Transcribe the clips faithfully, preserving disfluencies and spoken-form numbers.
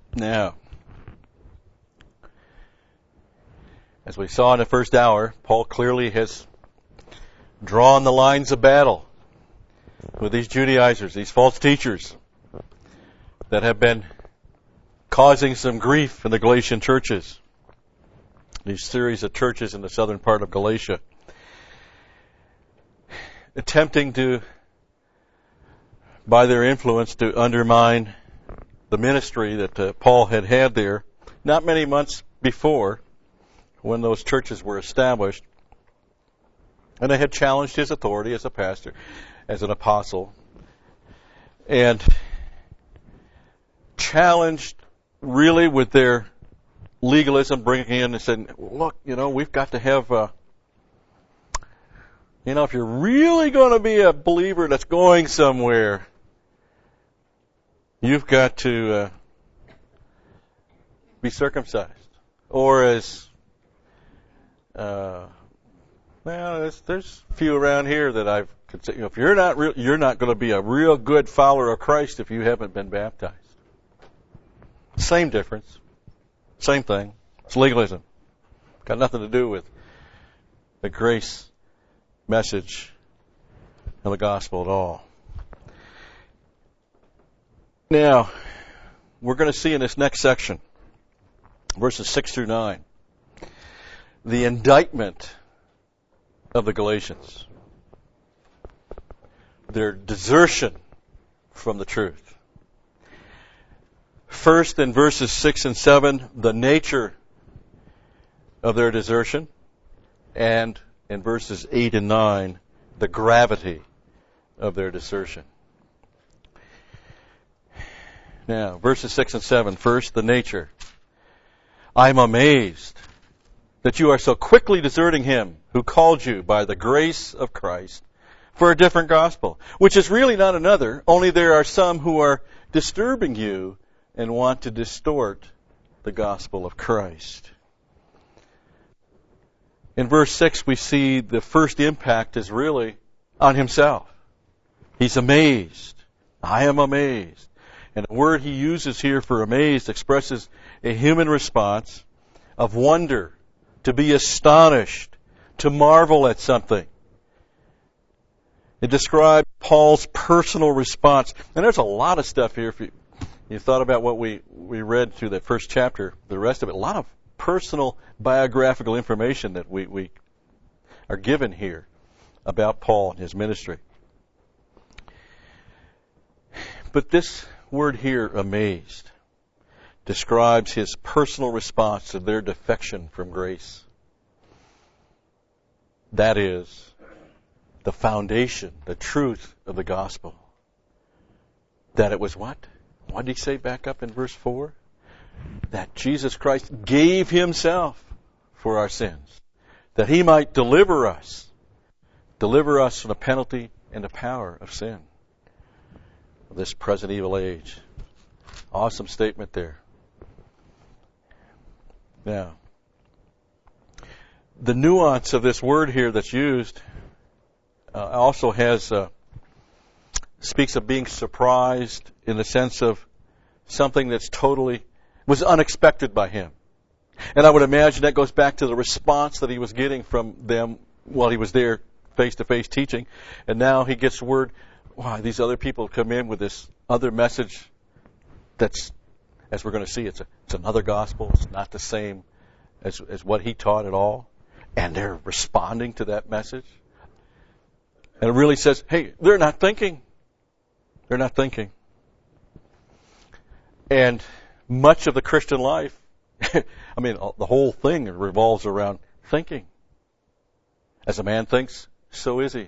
Now, as we saw in the first hour, Paul clearly has drawn the lines of battle with these Judaizers, these false teachers that have been causing some grief in the Galatian churches, these series of churches in the southern part of Galatia, attempting to, by their influence, to undermine the ministry that uh, Paul had had there not many months before when those churches were established. And they had challenged his authority as a pastor, as an apostle, and challenged really with their legalism, bringing in and saying, look, you know, we've got to have, uh, you know, if you're really going to be a believer that's going somewhere, you've got to uh, be circumcised. Or as, uh, well, there's, there's a few around here that I've considered, you know, if you're not real, you're not going to be a real good follower of Christ if you haven't been baptized. Same difference. Same thing. It's legalism. Got nothing to do with the grace message of the gospel at all. Now, we're going to see in this next section, verses six through nine, the indictment of the Galatians, their desertion from the truth. First, in verses six and seven, the nature of their desertion, and in verses eight and nine, the gravity of their desertion. Now, verses six and seven. First, the nature. I'm amazed that you are so quickly deserting him who called you by the grace of Christ for a different gospel, which is really not another, only there are some who are disturbing you and want to distort the gospel of Christ. In verse six, we see the first impact is really on himself. He's amazed. I am amazed. And the word he uses here for amazed expresses a human response of wonder, to be astonished, to marvel at something. It describes Paul's personal response. And there's a lot of stuff here. If you, you thought about what we, we read through that first chapter, the rest of it, a lot of personal biographical information that we, we are given here about Paul and his ministry. But this word here, amazed, describes his personal response to their defection from grace. That is the foundation, the truth of the gospel. That it was what? What did he say back up in verse four? That Jesus Christ gave himself for our sins, that he might deliver us, deliver us from the penalty and the power of sin of this present evil age. Awesome statement there. Now, the nuance of this word here that's used uh, also has uh, speaks of being surprised in the sense of something that's totally was unexpected by him. And I would imagine that goes back to the response that he was getting from them while he was there face-to-face teaching. And now he gets word, wow, these other people come in with this other message that's, as we're going to see, it's, a, it's another gospel. It's not the same as, as what he taught at all. And they're responding to that message. And it really says, hey, they're not thinking. They're not thinking. And much of the Christian life, I mean, the whole thing revolves around thinking. As a man thinks, so is he.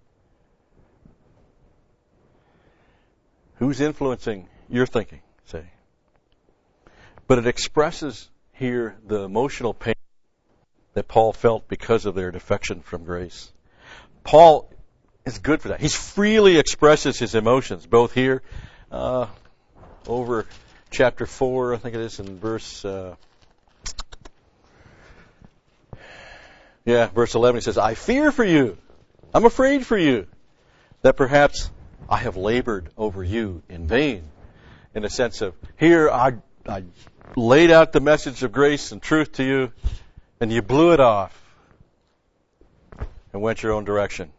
Who's influencing your thinking, say? But it expresses here the emotional pain that Paul felt because of their defection from grace. Paul is good for that. He freely expresses his emotions, both here, uh, over chapter four, I think it is, in verse, uh, yeah, verse eleven, he says, I fear for you. I'm afraid for you that perhaps I have labored over you in vain. In the sense of, here, I, I laid out the message of grace and truth to you, and you blew it off and went your own direction.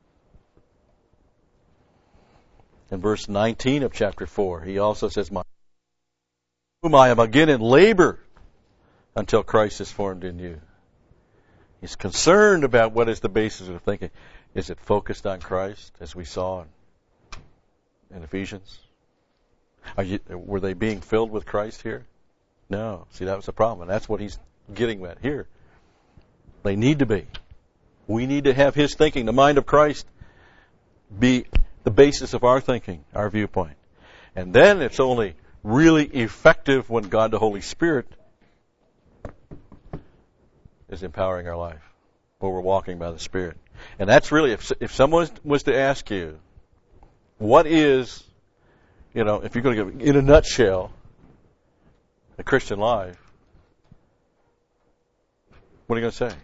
In verse nineteen of chapter four, he also says, "My whom I am again in labor until Christ is formed in you." He's concerned about what is the basis of thinking. Is it focused on Christ, as we saw in, in Ephesians? Are you, were they being filled with Christ here? No. See, that was the problem, and that's what he's getting at here. They need to be. We need to have his thinking, the mind of Christ, be the basis of our thinking, our viewpoint. And then it's only really effective when God the Holy Spirit is empowering our life, where we're walking by the Spirit. And that's really, if if someone was to ask you, what is, you know, if you're going to give, in a nutshell, the Christian life, what are you going to say?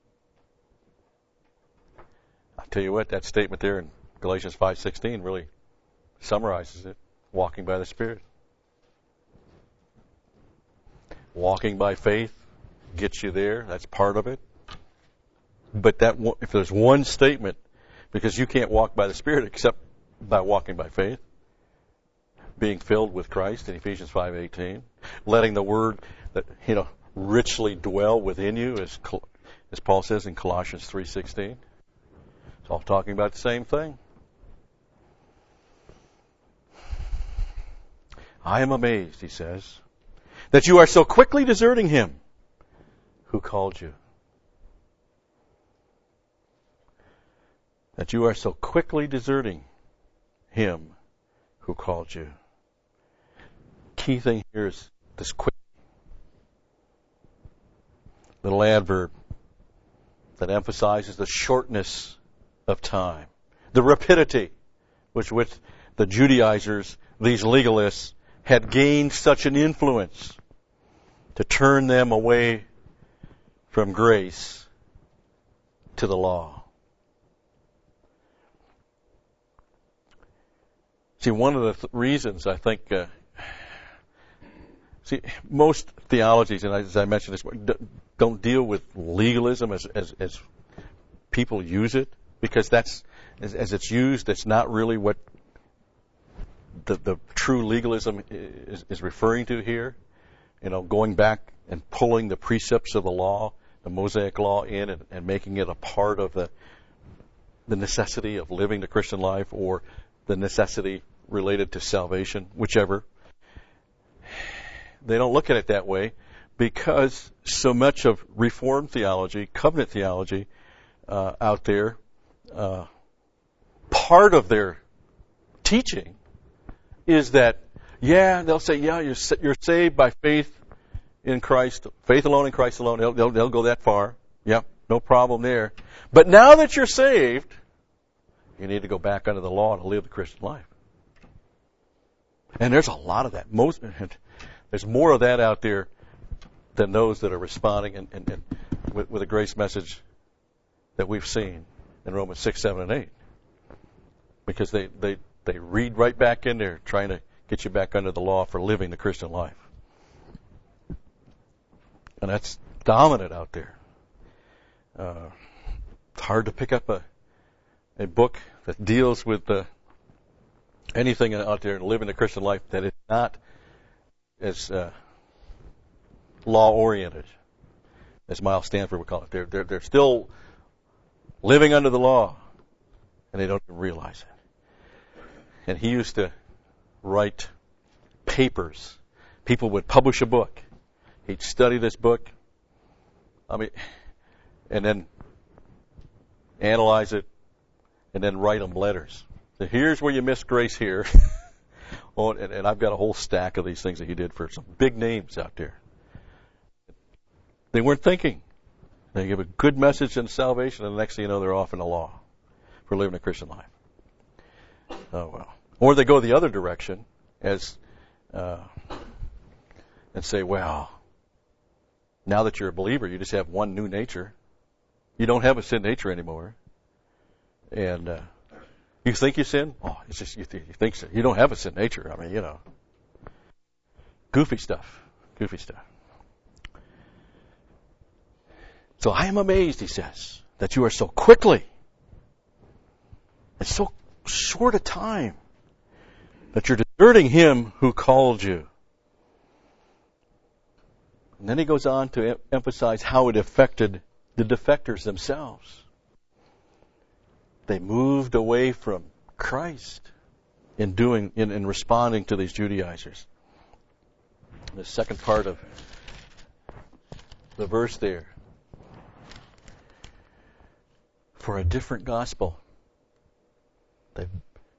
I'll tell you what, that statement there in Galatians five sixteen really summarizes it. Walking by the Spirit. Walking by faith gets you there. That's part of it. But that if there's one statement, because you can't walk by the Spirit except by walking by faith, being filled with Christ in Ephesians five eighteen, letting the Word that you know richly dwell within you, as as Paul says in Colossians three sixteen. It's all talking about the same thing. I am amazed, he says, that you are so quickly deserting him who called you. That you are so quickly deserting him who called you. Key thing here is this quick little adverb that emphasizes the shortness of time, the rapidity with which the Judaizers, these legalists, had gained such an influence to turn them away from grace to the law. See, one of the th- reasons I think, uh, see, most theologies, and as I mentioned this, don't deal with legalism as, as, as people use it, because that's, as, as it's used, it's not really what the, the true legalism is, is referring to here. You know, going back and pulling the precepts of the law, the Mosaic law in and, and making it a part of the the necessity of living the Christian life, or the necessity related to salvation, whichever. They don't look at it that way, because so much of Reformed theology, covenant theology, uh, out there, uh, part of their teaching is that, yeah, they'll say, yeah, you're you're saved by faith in Christ, faith alone in Christ alone. They'll, they'll, they'll go that far. Yep, no problem there. But now that you're saved, you need to go back under the law to live the Christian life. And there's a lot of that. Most there's more of that out there than those that are responding and, and, and with, with a grace message that we've seen in Romans six, seven, and eight. Because they, they, they read right back in there trying to get you back under the law for living the Christian life. And that's dominant out there. Uh, it's hard to pick up a a book that deals with uh, anything out there and living the Christian life that is not as uh, law-oriented as Miles Stanford would call it. They're, they're, they're still living under the law, and they don't even realize it. And he used to write papers. People would publish a book. He'd study this book, I mean, and then analyze it, and then write them letters. So here's where you miss grace here. oh, and, and I've got a whole stack of these things that he did for some big names out there. They weren't thinking. They give a good message in salvation, and the next thing you know, they're off in the law for living a Christian life. Oh, well. Or they go the other direction as uh, and say, well, now that you're a believer, you just have one new nature. You don't have a sin nature anymore. And uh, you think you sin? Oh, it's just you, th- you think so. You don't have a sin nature. I mean, you know, goofy stuff. Goofy stuff. So I am amazed, he says, that you are so quickly, in so short a time, that you're deserting him who called you. And then he goes on to em- emphasize how it affected the defectors themselves. They moved away from Christ in doing, in, in responding to these Judaizers. The second part of the verse there. For a different gospel. They,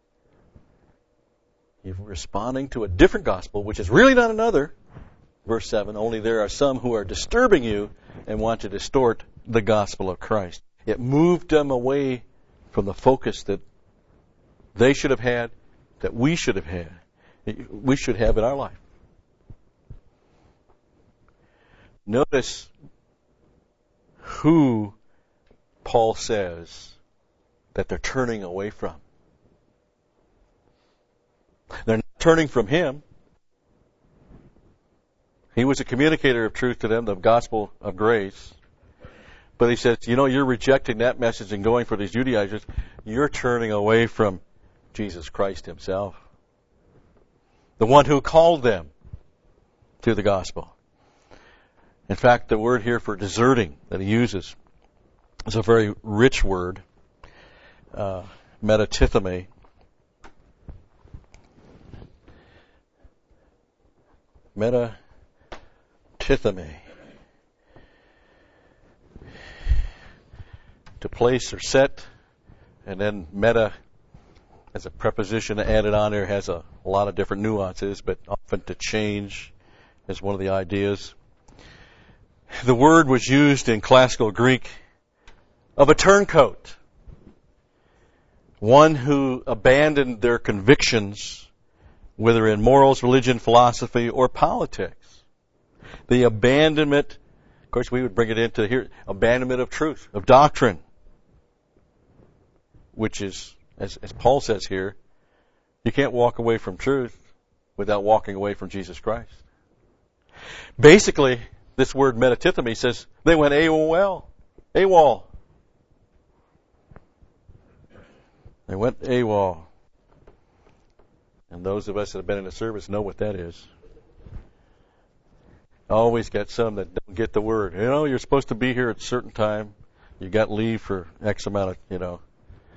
you're responding to a different gospel, which is really not another. Verse seven, only there are some who are disturbing you and want to distort the gospel of Christ. It moved them away from the focus that they should have had, that we should have had, we should have in our life. Notice who Paul says that they're turning away from. They're not turning from him. He was a communicator of truth to them, the gospel of grace. But he says, you know, you're rejecting that message and going for these Judaizers. You're turning away from Jesus Christ himself. The one who called them to the gospel. In fact, the word here for deserting that he uses is a very rich word, uh, metatithemi. Metatithemi. To place or set, and then meta as a preposition added on there has a, a lot of different nuances, but often to change is one of the ideas. The word was used in classical Greek of a turncoat, one who abandoned their convictions, whether in morals, religion, philosophy, or politics. The abandonment, of course we would bring it into here, abandonment of truth, of doctrine, which is, as, as Paul says here, you can't walk away from truth without walking away from Jesus Christ. Basically, this word metatithemi says they went AWOL. AWOL. They went AWOL. And those of us that have been in the service know what that is. Always got some that don't get the word. You know, you're supposed to be here at a certain time. You got leave for X amount of, you know.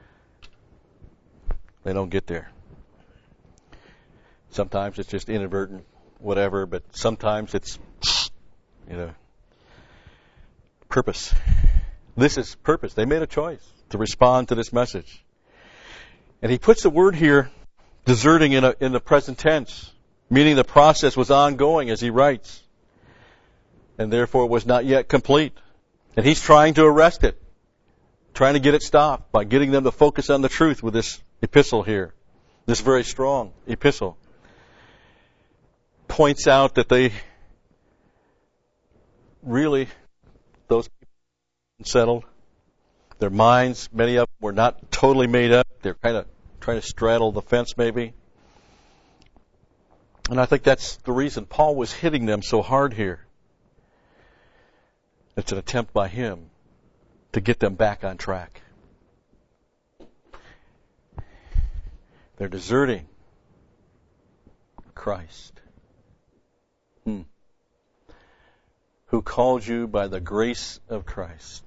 They don't get there. Sometimes it's just inadvertent, whatever, but sometimes it's, you know, purpose. This is purpose. They made a choice to respond to this message. And he puts the word here, deserting, in, a, in the present tense, meaning the process was ongoing, as he writes, and therefore was not yet complete. And he's trying to arrest it, trying to get it stopped by getting them to focus on the truth with this epistle here, this very strong epistle. Points out that they really, those people settled. Their minds, many of them were not totally made up. They're kind of trying to straddle the fence maybe. And I think that's the reason Paul was hitting them so hard here. It's an attempt by him to get them back on track. They're deserting Christ. Hmm. Who called you by the grace of Christ.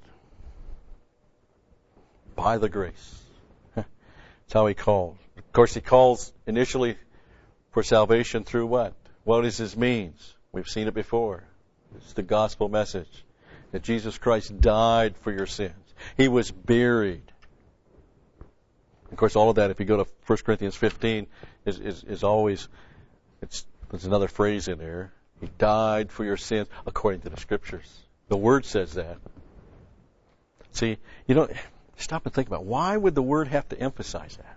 By the grace. That's how he called. Of course, he calls initially for salvation through what? What is his means? We've seen it before. It's the gospel message that Jesus Christ died for your sins. He was buried. Of course, all of that, if you go to First Corinthians fifteen, is, is, is always, it's, there's another phrase in there. He died for your sins according to the Scriptures. The Word says that. See, you know, stop and think about it. Why would the Word have to emphasize that?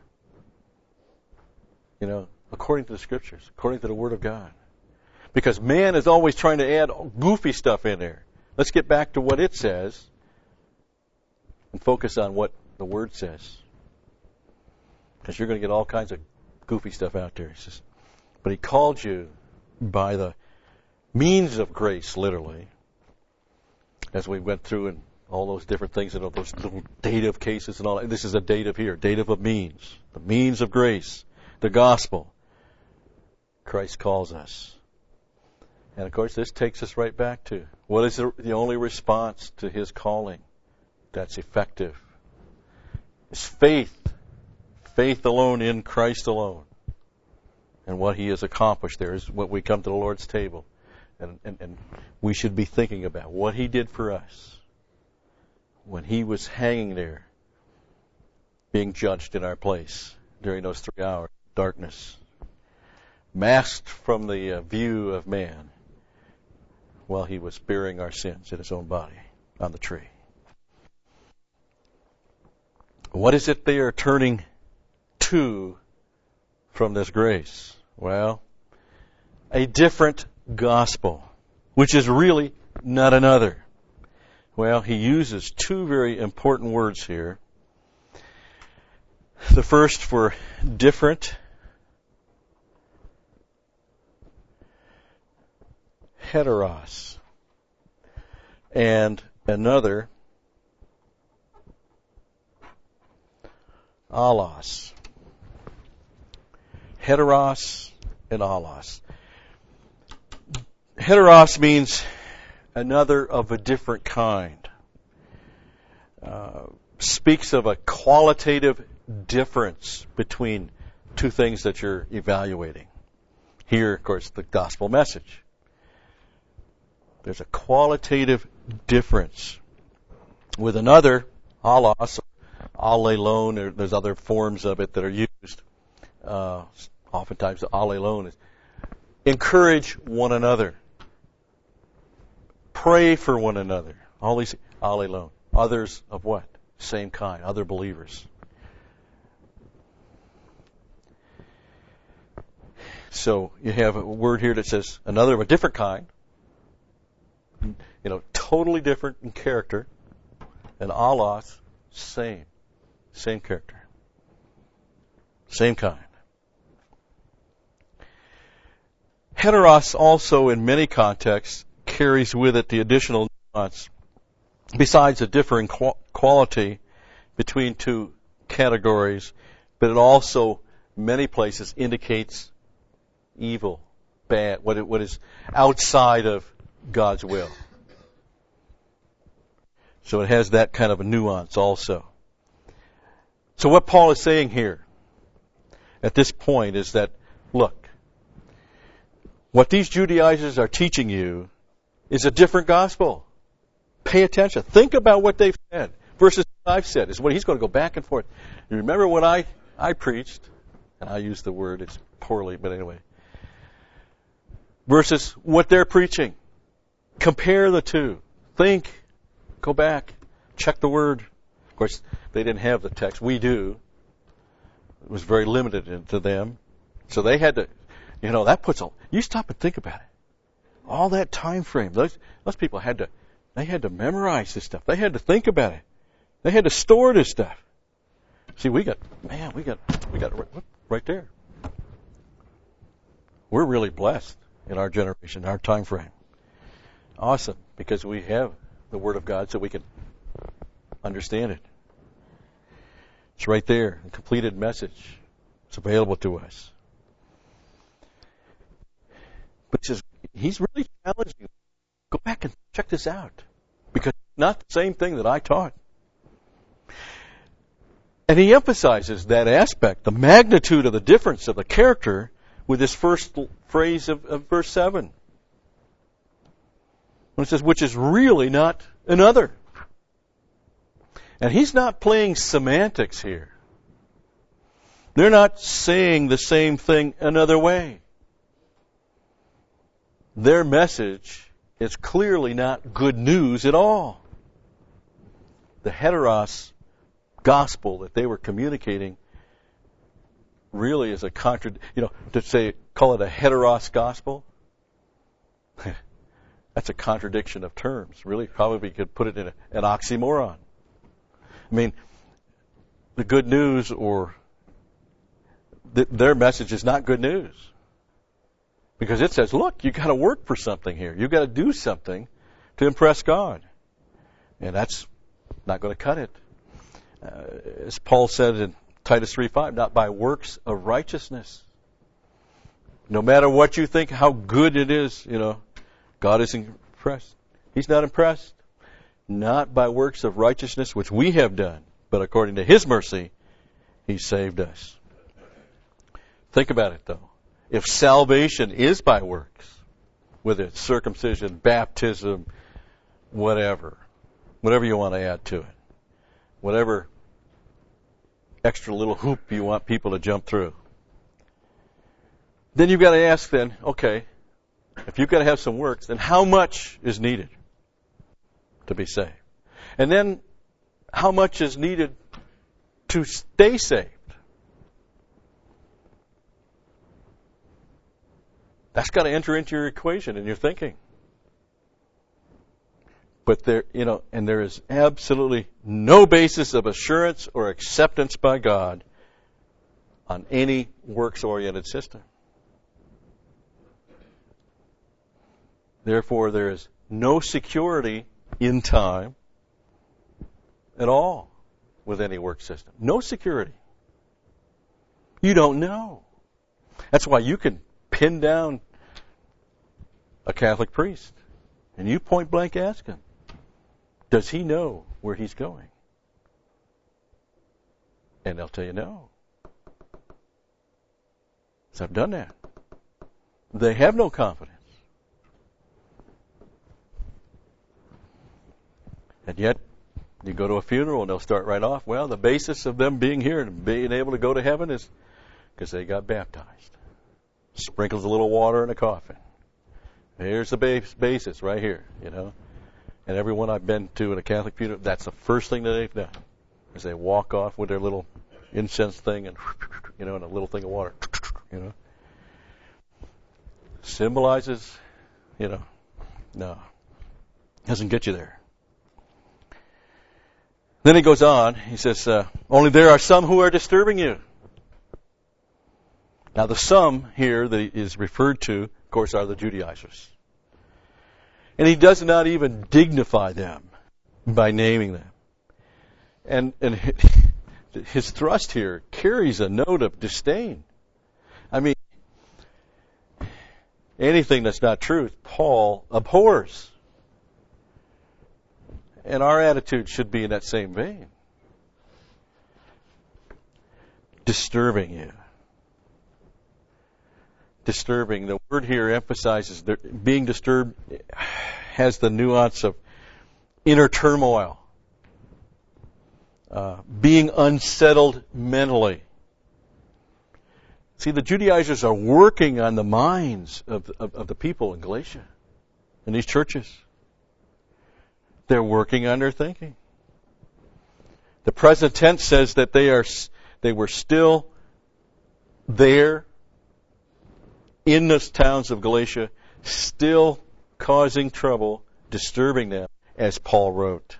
You know, according to the Scriptures, according to the Word of God. Because man is always trying to add goofy stuff in there. Let's get back to what it says and focus on what the Word says. Because you're going to get all kinds of goofy stuff out there. He says, but he called you by the means of grace, literally, as we went through and all those different things and all those little dative cases and all that. This is a dative here, dative of means, the means of grace, the gospel. Christ calls us. And of course, this takes us right back to what is the, the only response to His calling that's effective? It's faith. Faith alone in Christ alone. And what He has accomplished there is what we come to the Lord's table. And, and, and we should be thinking about what He did for us when He was hanging there, being judged in our place during those three hours of darkness, masked from the uh, view of man, while He was bearing our sins in His own body on the tree. What is it they are turning to from this grace? Well, a different gospel, which is really not another. Well, he uses two very important words here. The first for different, heteros, and another, allos. Heteros and allos. Heteros means another of a different kind. Uh, speaks of a qualitative difference between two things that you're evaluating. Here, of course, the gospel message. There's a qualitative difference. With another, allos, allelon, there's other forms of it that are used. Uh, oftentimes the allelon is encourage one another. Pray for one another. All these allelon. Others of what? Same kind. Other believers. So you have a word here that says another of a different kind. You know, totally different in character. And allos, same. Same character. Same kind. Heteros also, in many contexts, carries with it the additional nuance. Besides a differing qual- quality between two categories, but it also, many places, indicates evil, bad, what, it, what is outside of God's will. So it has that kind of a nuance also. So what Paul is saying here at this point is that, look, what these Judaizers are teaching you is a different gospel. Pay attention. Think about what they've said versus what I've said. Is what he's going to go back and forth. You remember when I, I preached, and I use the word, it's poorly, but anyway, versus what they're preaching. Compare the two. Think. Go back. Check the word. Of course, they didn't have the text. We do. It was very limited to them. So they had to, you know, that puts a, you stop and think about it. All that time frame. Those, those people had to, they had to memorize this stuff. They had to think about it. They had to store this stuff. See, we got, man, we got, we got right, right there. We're really blessed in our generation, our time frame. Awesome, because we have the Word of God so we can understand it. It's right there, a completed message. It's available to us. But he says, he's really challenging you. Go back and check this out. Because it's not the same thing that I taught. And he emphasizes that aspect, the magnitude of the difference of the character, with this first phrase of, of verse seven. When it says, which is really not another. And he's not playing semantics here. They're not saying the same thing another way. Their message is clearly not good news at all. The heteros gospel that they were communicating really is a contra, you know, to say, call it a heteros gospel, that's a contradiction of terms. Really, probably could put it in a, an oxymoron. I mean, the good news or th- their message is not good news. Because it says, look, you got to work for something here. You've got to do something to impress God. And that's not going to cut it. Uh, as Paul said in Titus three five, not by works of righteousness. No matter what you think, how good it is, you know, God isn't impressed. He's not impressed. Not by works of righteousness which we have done, but according to His mercy, He saved us. Think about it, though. If salvation is by works, whether it's circumcision, baptism, whatever, whatever you want to add to it, whatever extra little hoop you want people to jump through, then you've got to ask then, okay, if you've got to have some works, then how much is needed to be saved? And then how much is needed to stay saved? That's got to enter into your equation and your thinking. But there, you know, and there is absolutely no basis of assurance or acceptance by God on any works-oriented system. Therefore, there is no security in time at all with any work system. No security. You don't know. That's why you can pin down a Catholic priest and you point blank ask him, does he know where he's going? And they'll tell you no. So I've done that. They have no confidence. And yet, you go to a funeral and they'll start right off, well, the basis of them being here and being able to go to heaven is because they got baptized. Sprinkles a little water in a coffin. Here's the base, basis right here, you know. And everyone I've been to in a Catholic funeral, that's the first thing that they've done, is they walk off with their little incense thing and, you know, and a little thing of water, you know. Symbolizes, you know, no, doesn't get you there. Then he goes on, he says, uh, only there are some who are disturbing you. Now the some here that is referred to, of course, are the Judaizers. And he does not even dignify them by naming them. And, and his thrust here carries a note of disdain. I mean, anything that's not truth, Paul abhors. And our attitude should be in that same vein. Disturbing you. Disturbing. The word here emphasizes that being disturbed has the nuance of inner turmoil. Uh, being unsettled mentally. See, the Judaizers are working on the minds of, of, of the people in Galatia, in these churches. They're working on their thinking. The present tense says that they are they were still there in the towns of Galatia, still causing trouble, disturbing them, as Paul wrote.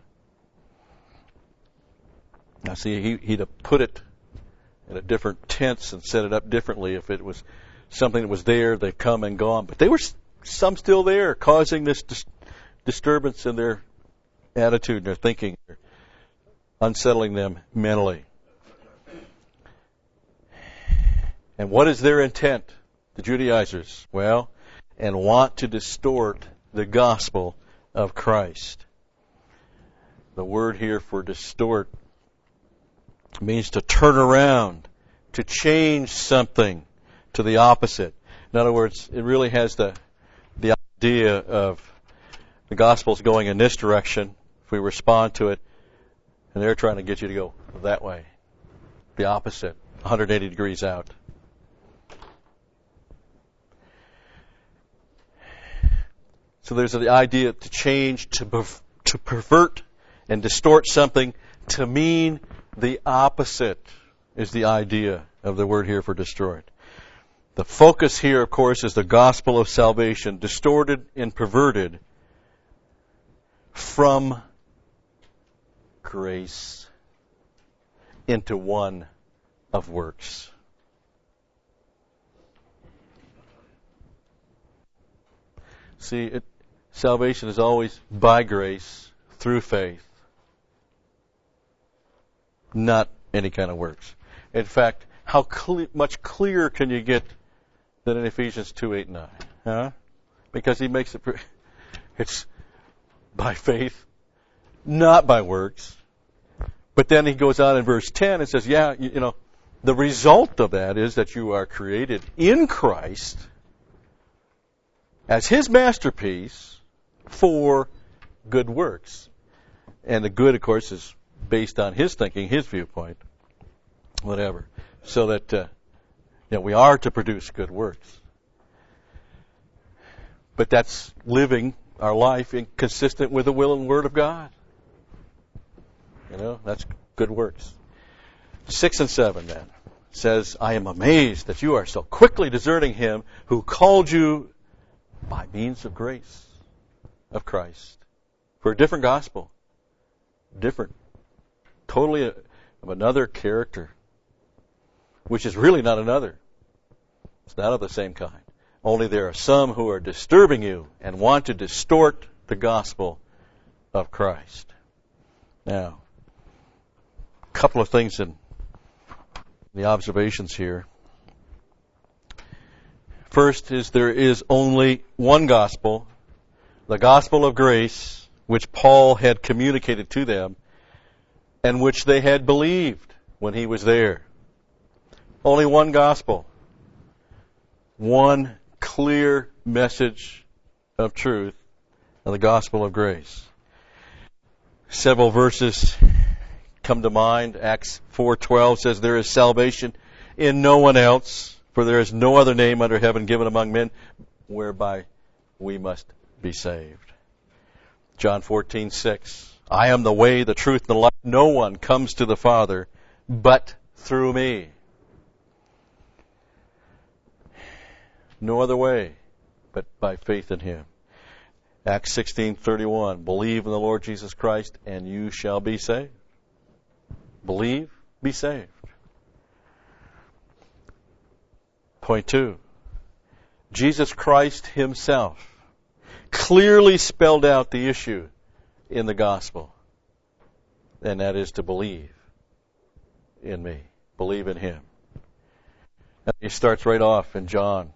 Now see, he, he'd have put it in a different tense and set it up differently if it was something that was there, they've come and gone. But they were some still there, causing this dis- disturbance in their attitude and their thinking, unsettling them mentally. And what is their intent, the Judaizers? Well, and want to distort the gospel of Christ. The word here for distort means to turn around, to change something to the opposite. In other words, it really has the the idea of the gospel's going in this direction. If we respond to it, and they're trying to get you to go that way, the opposite, one hundred eighty degrees out. So there's the idea to change, to perv- to pervert and distort something to mean the opposite is the idea of the word here for destroyed. The focus here, of course, is the gospel of salvation, distorted and perverted from grace into one of works. See, it, salvation is always by grace, through faith, not any kind of works. In fact, how cle- much clearer can you get than in Ephesians two, eight, nine? Huh? Because he makes it, pre- it's by faith, not by works. But then he goes on in verse ten and says, yeah, you, you know, the result of that is that you are created in Christ as his masterpiece for good works. And the good, of course, is based on his thinking, his viewpoint, whatever. So that uh, you know, we are to produce good works. But that's living our life in, consistent with the will and word of God. You know, that's good works. Six and seven then says, I am amazed that you are so quickly deserting him who called you by means of grace of Christ for a different gospel. Different. Totally a, of another character. Which is really not another. It's not of the same kind. Only there are some who are disturbing you and want to distort the gospel of Christ. Now, a couple of things in the observations here. First is there is only one gospel, the gospel of grace, which Paul had communicated to them and which they had believed when he was there. Only one gospel. One clear message of truth of the gospel of grace. Several verses come to mind. Acts four twelve says, there is salvation in no one else, for there is no other name under heaven given among men whereby we must be saved. John fourteen six, I am the way, the truth, and the life. No one comes to the Father but through me. No other way but by faith in him. Acts sixteen thirty-one, believe in the Lord Jesus Christ and you shall be saved. Believe, be saved. Point two, Jesus Christ himself clearly spelled out the issue in the gospel, and that is to believe in me. Believe in him. And he starts right off in John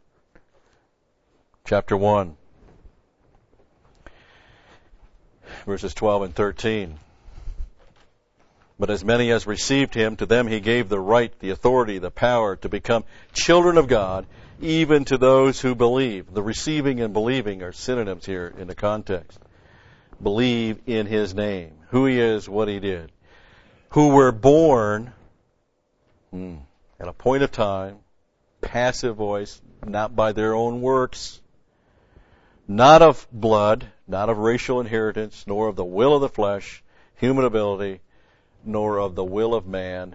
chapter one, verses twelve and thirteen. But as many as received him, to them he gave the right, the authority, the power to become children of God, even to those who believe. The receiving and believing are synonyms here in the context. Believe in his name, who he is, what he did. Who were born hmm, at a point of time, passive voice, not by their own works, not of blood, not of racial inheritance, nor of the will of the flesh, human ability, nor of the will of man.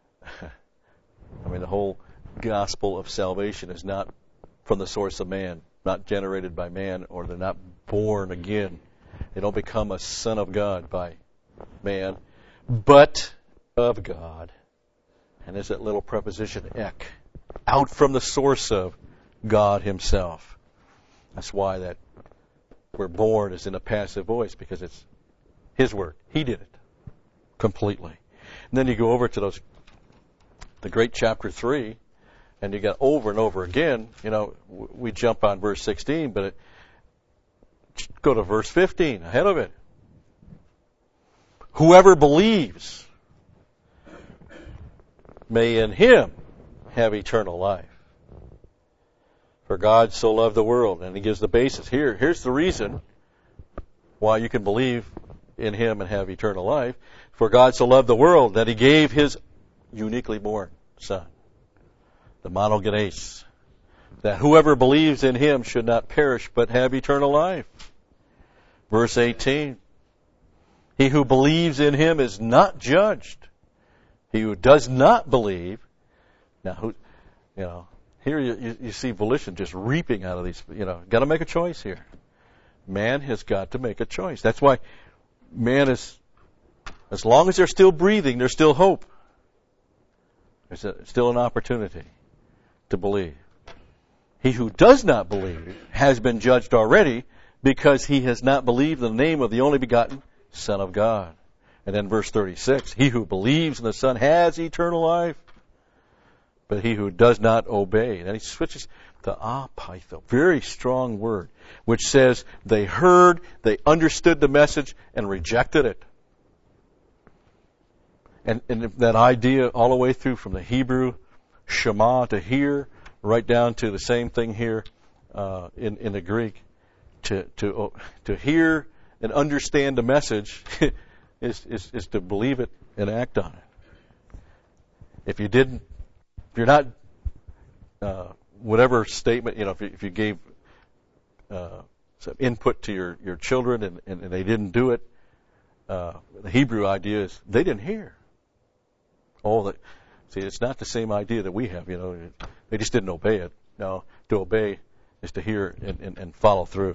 I mean, the whole gospel of salvation is not from the source of man, not generated by man, or they're not born again. They don't become a son of God by man, but of God. And there's that little preposition, ek, out from the source of God himself. That's why that we're born is in a passive voice, because it's his word. He did it completely. And then you go over to those, the great chapter three, and you got over and over again, you know, we jump on verse sixteen, but it, go to verse fifteen, ahead of it. Whoever believes may in him have eternal life. For God so loved the world, and he gives the basis. Here, here's the reason why you can believe in him and have eternal life. For God so loved the world that he gave his uniquely born Son, the monogenes, that whoever believes in him should not perish but have eternal life. Verse eighteen, he who believes in him is not judged. He who does not believe, now who, you know, here you, you, you see volition just reaping out of these, you know, got to make a choice here. Man has got to make a choice. That's why man is, as long as they're still breathing, there's still hope. There's a, still an opportunity to believe. He who does not believe has been judged already, because he has not believed in the name of the only begotten Son of God. And then verse thirty-six, he who believes in the Son has eternal life, but he who does not obey. And then he switches to apaitho, very strong word, which says they heard, they understood the message, and rejected it. And, and that idea all the way through from the Hebrew Shema, to hear, right down to the same thing here uh, in, in the Greek. To, to, to hear and understand the message is, is, is to believe it and act on it. If you didn't, if you're not, uh, whatever statement, you know, if you, if you gave uh, some input to your, your children and, and, and they didn't do it, uh, the Hebrew idea is they didn't hear. Oh, the, see, it's not the same idea that we have, you know. They just didn't obey it. No, to obey is to hear and, and, and follow through.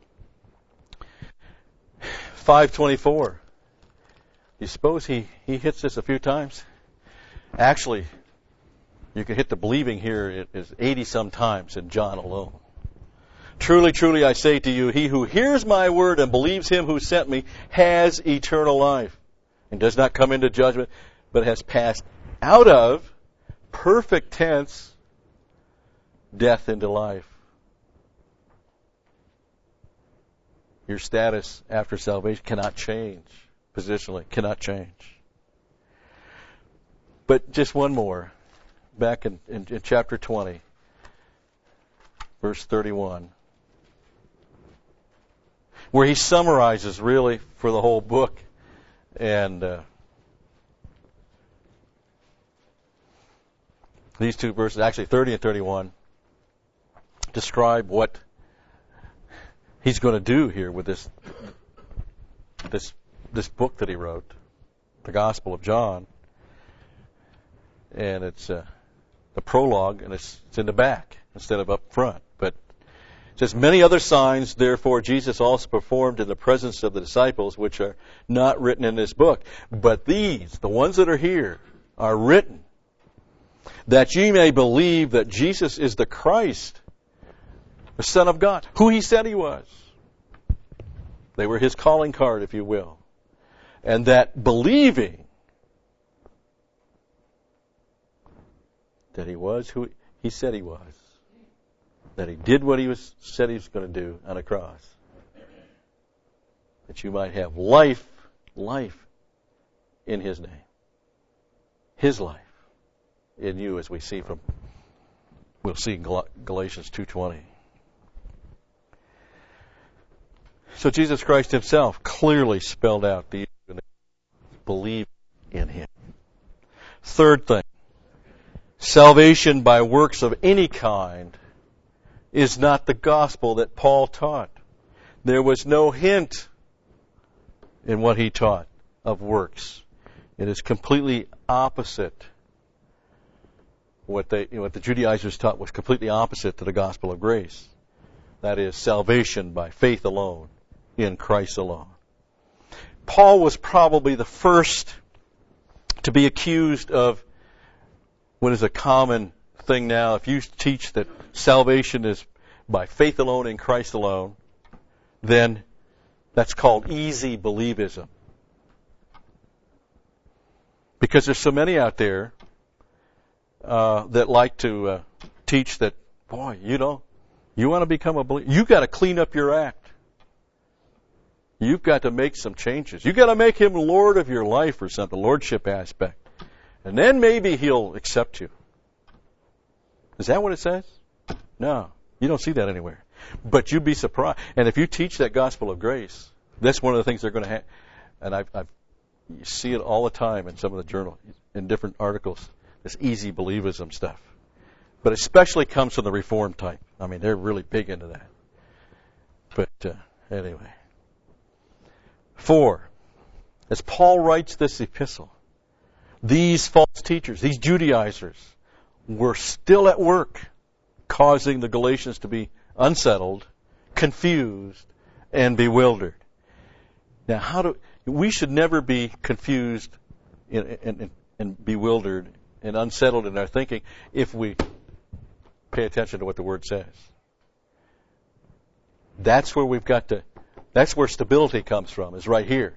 five twenty-four. You suppose he, he hits this a few times? Actually, you can hit the believing here. It is eighty-some times in John alone. Truly, truly, I say to you, he who hears my word and believes him who sent me has eternal life, and does not come into judgment, but has passed out of, perfect tense, death into life. Your status after salvation cannot change. Positionally, cannot change. But just one more. Back in, in, in chapter twenty, verse thirty-one, where he summarizes really for the whole book. And uh, these two verses, actually thirty and thirty-one, describe what he's going to do here with this this this book that he wrote, the Gospel of John. And it's uh, the prologue, and it's, it's in the back instead of up front. But it says, many other signs, therefore, Jesus also performed in the presence of the disciples, which are not written in this book. But these, the ones that are here, are written, that ye may believe that Jesus is the Christ, the Son of God, who he said he was. They were his calling card, if you will. And that believing that he was who he said he was, that he did what he was said he was going to do on a cross, that you might have life, life in his name, his life in you, as we see from, we'll see in Gal- Galatians two twenty. So Jesus Christ himself clearly spelled out the believe in him. Third thing, salvation by works of any kind is not the gospel that Paul taught. There was no hint in what he taught of works. It is completely opposite. What they, what the Judaizers taught was completely opposite to the gospel of grace. That is, salvation by faith alone, in Christ alone. Paul was probably the first to be accused of what is a common thing now. If you teach that salvation is by faith alone in Christ alone, then that's called easy believism. Because there's so many out there uh, that like to uh, teach that, boy, you know, you want to become a believer, you've got to clean up your act. You've got to make some changes. You've got to make him Lord of your life or something, lordship aspect. And then maybe he'll accept you. Is that what it says? No, you don't see that anywhere. But you'd be surprised. And if you teach that gospel of grace, that's one of the things they're going to have. And I've, I've, you see it all the time in some of the journals, in different articles, this easy believism stuff. But especially comes from the Reformed type. I mean, they're really big into that. But uh, anyway. Four, as Paul writes this epistle, these false teachers, these Judaizers, were still at work causing the Galatians to be unsettled, confused, and bewildered. Now, how do we should never be confused and, and, and bewildered and unsettled in our thinking if we pay attention to what the Word says. That's where we've got to, that's where stability comes from, is right here.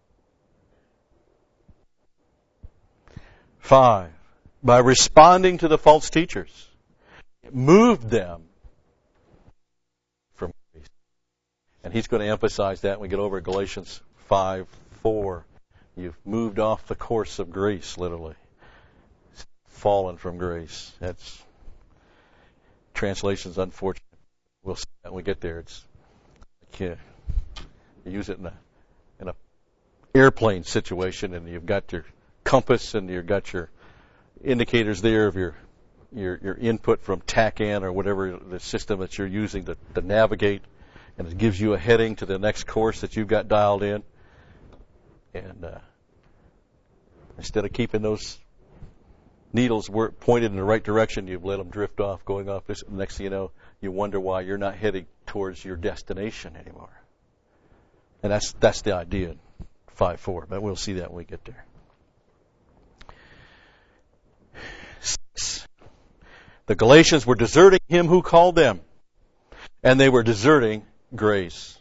Five, by responding to the false teachers, it moved them from grace. And he's going to emphasize that when we get over to Galatians five four. You've moved off the course of grace, literally. Fallen from grace. That's translation's unfortunate. We'll see that when we get there. It's like you, you use it in a in a airplane situation, and you've got your compass and you've got your indicators there of your your your input from T A C A N or whatever the system that you're using to, to navigate, and it gives you a heading to the next course that you've got dialed in. And uh, instead of keeping those needles pointed in the right direction, you've let them drift off, going off. This, next thing you know, you wonder why you're not heading towards your destination anymore. And that's that's the idea in five four, but we'll see that when we get there. Six. The Galatians were deserting him who called them, and they were deserting grace.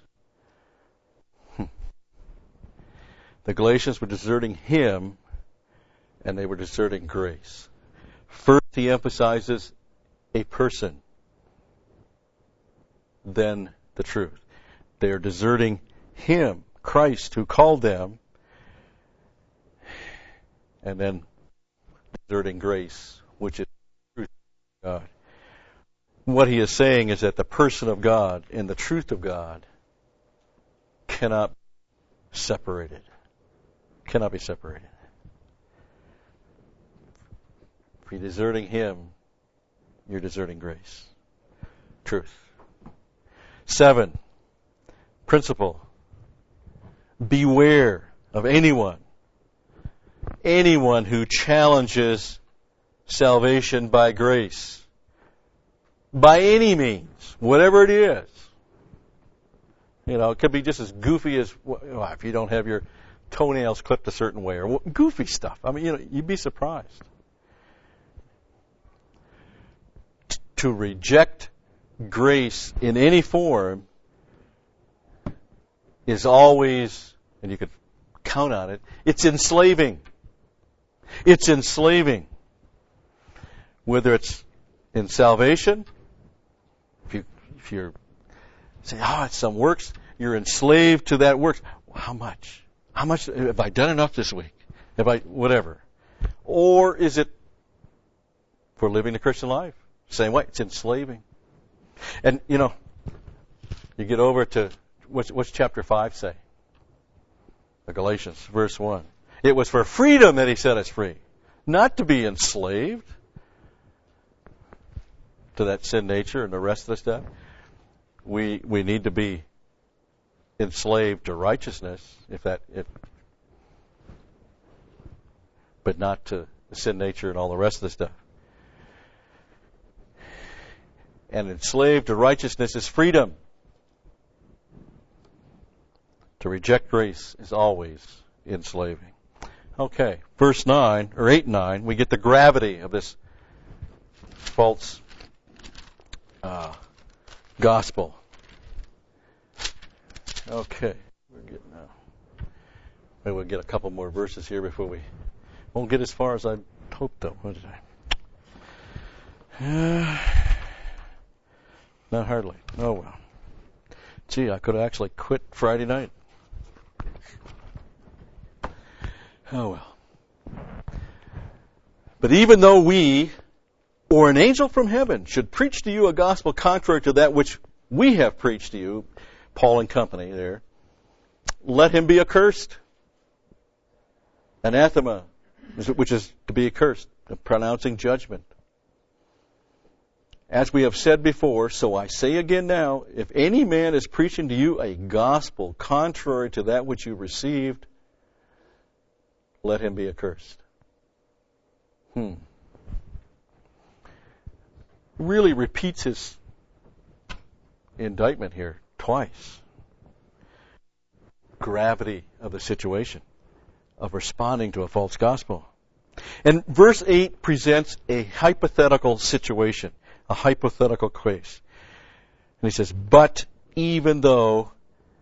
The Galatians were deserting him, and they were deserting grace. First, he emphasizes a person, then the truth. They are deserting him, Christ, who called them, and then deserting grace, which is the truth of God. What he is saying is that the person of God and the truth of God cannot be separated. Cannot be separated. If you're deserting him, you're deserting grace. Truth. Seven, principle. Beware of anyone, anyone who challenges salvation by grace, by any means, whatever it is. You know, it could be just as goofy as, well, if you don't have your toenails clipped a certain way, or goofy stuff. I mean, you know, you'd be surprised. T- to reject grace in any form is always, and you could count on it, it's enslaving. It's enslaving. Whether it's in salvation, if you if you're saying, oh, it's some works, you're enslaved to that works. How much? How much have I done enough this week? Have I whatever? Or is it for living the Christian life? Same way, it's enslaving. And you know, you get over to what's, what's chapter five say? The Galatians, verse one. It was for freedom that he set us free, not to be enslaved to that sin nature and the rest of the stuff. We we need to be enslaved to righteousness, if that, if, but not to the sin nature and all the rest of the stuff. And enslaved to righteousness is freedom. To reject grace is always enslaving. Okay, verse nine, or eight and nine, we get the gravity of this false uh, gospel. Okay, we're getting now. Maybe we'll get a couple more verses here before we won't get as far as I hoped, though. What did I? Uh, not hardly. Oh well. Gee, I could have actually quit Friday night. Oh well. But even though we, or an angel from heaven, should preach to you a gospel contrary to that which we have preached to you, Paul and company there, let him be accursed. Anathema, which is to be accursed, pronouncing judgment. As we have said before, so I say again now, if any man is preaching to you a gospel contrary to that which you received, let him be accursed. Hmm. Really repeats his indictment here twice. Gravity of the situation of responding to a false gospel. And verse eight presents a hypothetical situation. a hypothetical case. And he says, but even though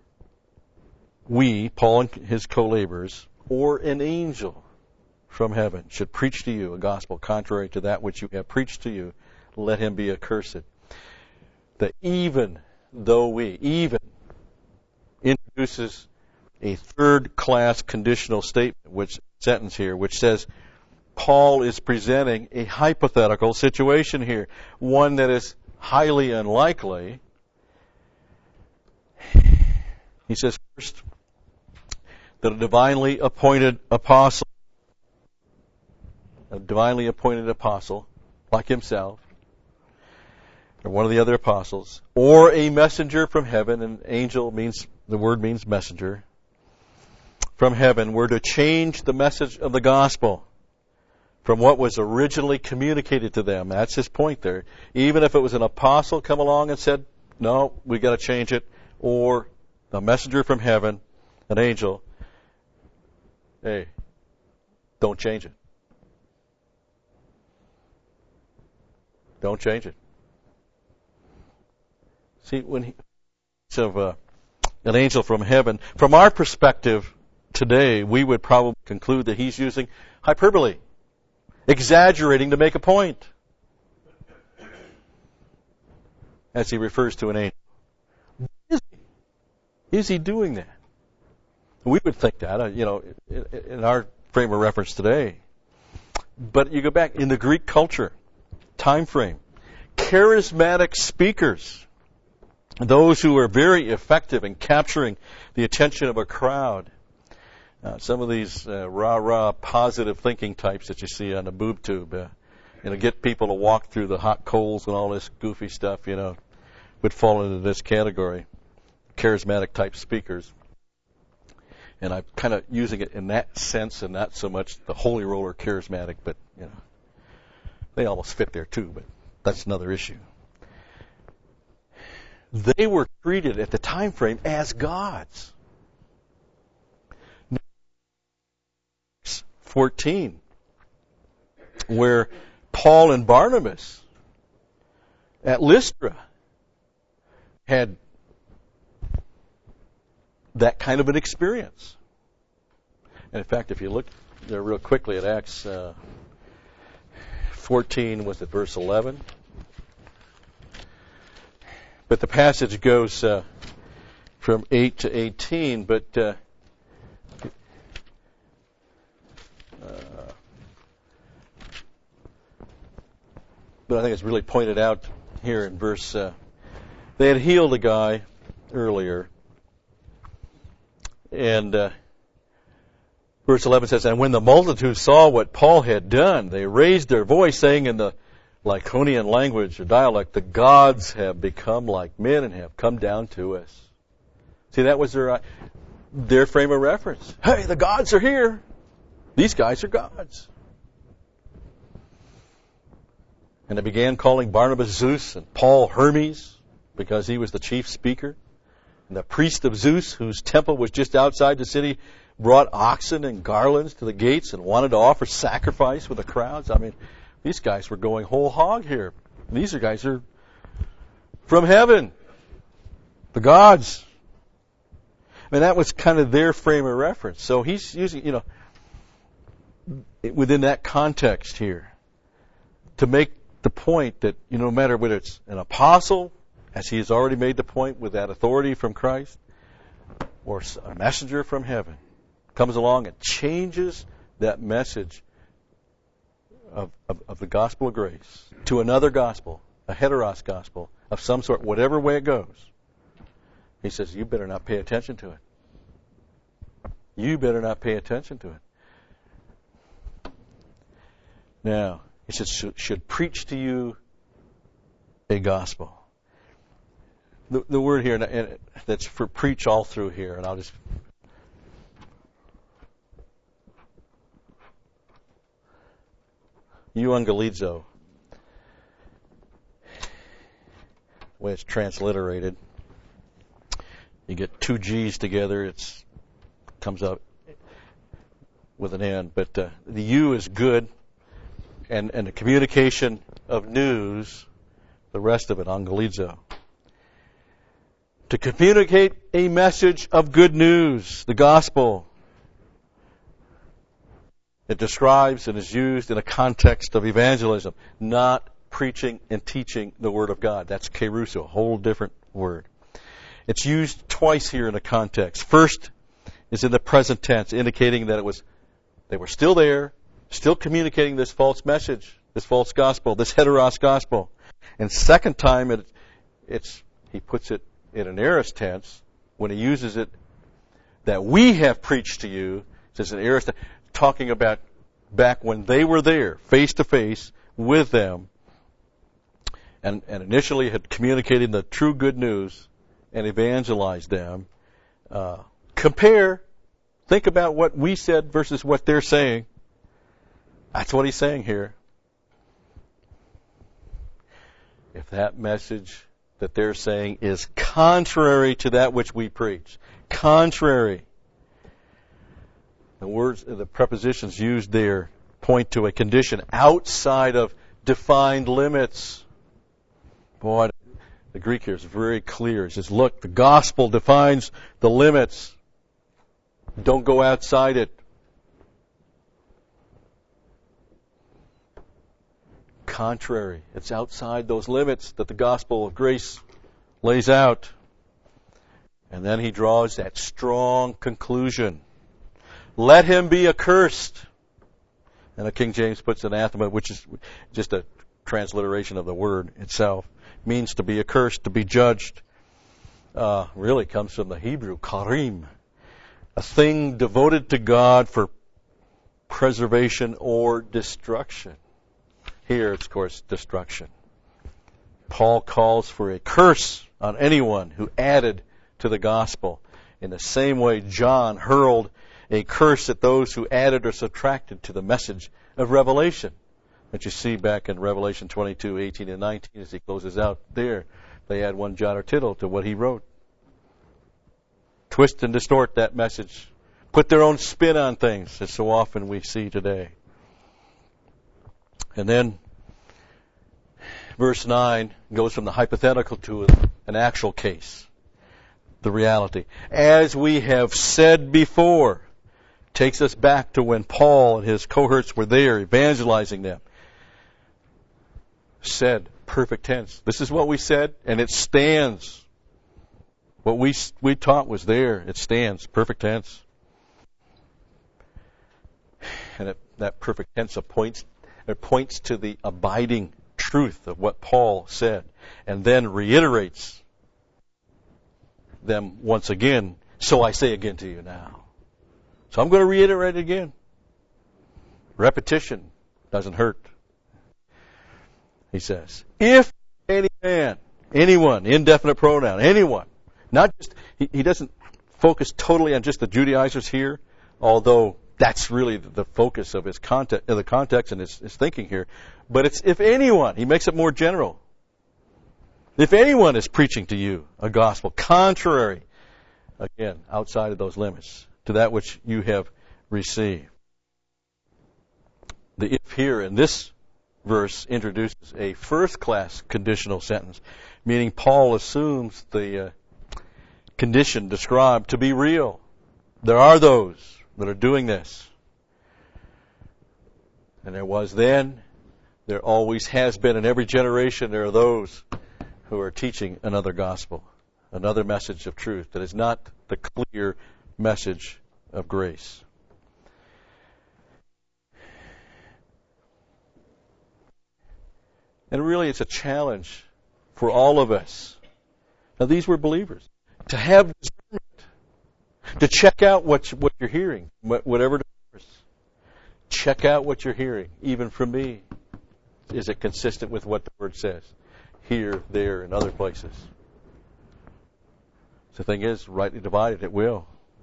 we, Paul and his co-laborers, or an angel from heaven should preach to you a gospel contrary to that which you have preached to you, let him be accursed. That even though we, even, introduces a third-class conditional statement, which sentence here, which says Paul is presenting a hypothetical situation here, one that is highly unlikely. He says first that a divinely appointed apostle, a divinely appointed apostle like himself, or one of the other apostles, or a messenger from heaven, and angel means, the word means messenger, from heaven, were to change the message of the gospel from what was originally communicated to them. That's his point there. Even if it was an apostle come along and said, no, we got to change it, or a messenger from heaven, an angel, hey, don't change it. Don't change it. See, when he of uh, an angel from heaven, from our perspective today, we would probably conclude that he's using hyperbole, exaggerating to make a point, as he refers to an angel. Is he, is he doing that? We would think that, uh, you know, in, in our frame of reference today. But you go back in the Greek culture, time frame, charismatic speakers, those who are very effective in capturing the attention of a crowd. Uh, some of these uh, rah-rah positive thinking types that you see on the boob tube, uh, you know, get people to walk through the hot coals and all this goofy stuff, you know, would fall into this category, charismatic type speakers. And I'm kind of using it in that sense and not so much the holy roller charismatic, but, you know, they almost fit there too, but that's another issue. They were treated at the time frame as gods. fourteen, where Paul and Barnabas at Lystra had that kind of an experience. And in fact, if you look there real quickly at Acts uh, fourteen, was it verse eleven? But the passage goes uh, from eight to eighteen, but uh, uh, but I think it's really pointed out here in verse. Uh, they had healed a guy earlier, and uh, verse eleven says, "And when the multitude saw what Paul had done, they raised their voice, saying in the Lycaonian language or dialect, the gods have become like men and have come down to us." See, that was their their frame of reference. Hey, the gods are here. These guys are gods. And they began calling Barnabas Zeus and Paul Hermes because he was the chief speaker. And the priest of Zeus, whose temple was just outside the city, brought oxen and garlands to the gates and wanted to offer sacrifice with the crowds. I mean, these guys were going whole hog here. These are guys are from heaven. The gods. I mean, that was kind of their frame of reference. So he's using, you know, within that context here to make the point that, you know, no matter whether it's an apostle, as he has already made the point with that authority from Christ, or a messenger from heaven comes along and changes that message Of, of, of the gospel of grace to another gospel, a heteros gospel of some sort, whatever way it goes. He says, you better not pay attention to it. You better not pay attention to it. Now, he says, should, should preach to you a gospel. The, the word here, and that's for preach all through here, and I'll just euangelizo, the way it's transliterated. You get two G's together, it comes out with an N. But uh, the U is good, and, and the communication of news The rest of it, angelizo. To communicate a message of good news, the gospel. It describes and is used in a context of evangelism, not preaching and teaching the Word of God. That's keruso, a whole different word. It's used twice here in the context. First is in the present tense, indicating that it was they were still there, still communicating this false message, this false gospel, this heteros gospel. And second time, it, it's he puts it in an aorist tense when he uses it that we have preached to you. It's an aorist talking about back when they were there, face to face with them, and, and initially had communicated the true good news and evangelized them. Uh, compare, think about what we said versus what they're saying. That's what he's saying here. If that message that they're saying is contrary to that which we preach, contrary, the words, the prepositions used there point to a condition outside of defined limits. Boy, the Greek here is very clear. It says, look, the gospel defines the limits. Don't go outside it. Contrary. It's outside those limits that the gospel of grace lays out. And then he draws that strong conclusion. Let him be accursed. And the King James puts anathema, which is just a transliteration of the word itself. Means to be accursed, to be judged. Uh, really comes from the Hebrew, karim. A thing devoted to God for preservation or destruction. Here, it's, of course, destruction. Paul calls for a curse on anyone who added to the gospel. In the same way, John hurled a curse at those who added or subtracted to the message of Revelation, that you see back in Revelation twenty-two, eighteen, and nineteen as he closes out there. They add one jot or tittle to what he wrote. Twist and distort that message. Put their own spin on things, as so often we see today. And then verse nine goes from the hypothetical to an actual case. The reality. As we have said before, takes us back to when Paul and his cohorts were there evangelizing them. Said, perfect tense. This is what we said, and it stands. What we we taught was there. It stands. Perfect tense. And it, that perfect tense points, it points to the abiding truth of what Paul said, and then reiterates them once again. So I say again to you now. So I'm going to reiterate it again. Repetition doesn't hurt. He says, if any man, anyone, indefinite pronoun, anyone, not just, he, he doesn't focus totally on just the Judaizers here, although that's really the focus of his context, of the context and his, his thinking here. But it's if anyone, he makes it more general. If anyone is preaching to you a gospel contrary, again, outside of those limits, to that which you have received. The if here in this verse introduces a first-class conditional sentence, meaning Paul assumes the uh, condition described to be real. There are those that are doing this. And there was then, there always has been, in every generation there are those who are teaching another gospel, another message of truth that is not the clear message of grace. And really it's a challenge for all of us. Now these were believers. To have discernment. To check out what, what you're hearing. Whatever it is. Check out what you're hearing, even from me. Is it consistent with what the Word says? Here, there, and other places. The thing is, rightly divided, it will.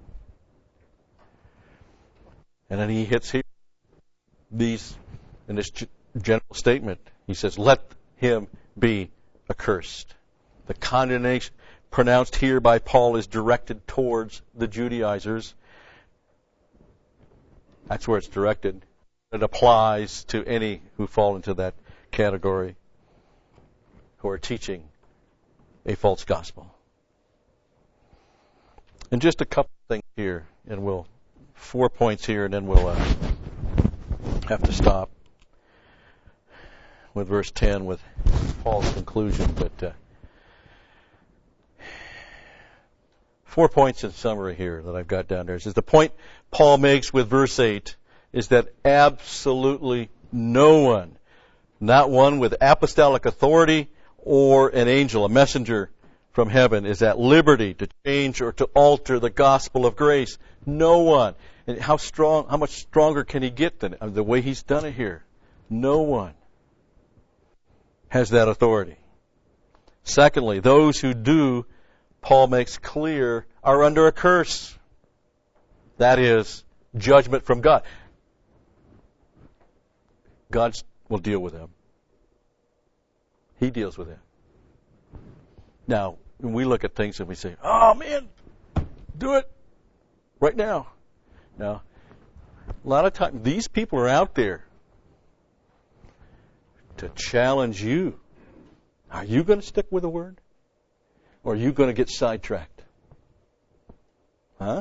And then he hits here these in this general statement. He says, "Let him be accursed." The condemnation pronounced here by Paul is directed towards the Judaizers. That's where it's directed. It applies to any who fall into that category, who are teaching a false gospel. And just a couple of things here, and we'll, four points here, and then we'll uh, have to stop with verse ten with Paul's conclusion. But uh, four points in summary here that I've got down there. It says the point Paul makes with verse eight is that absolutely no one, not one with apostolic authority or an angel, a messenger from heaven, is at liberty to change or to alter the gospel of grace. No one. And how strong, how much stronger can he get than the way he's done it here? No one has that authority. Secondly, those who do, Paul makes clear, are under a curse. That is, judgment from God. God will deal with them. He deals with them. Now, when we look at things and we say, oh man, do it right now. Now, a lot of times, these people are out there to challenge you. Are you going to stick with the word? Or are you going to get sidetracked? Huh?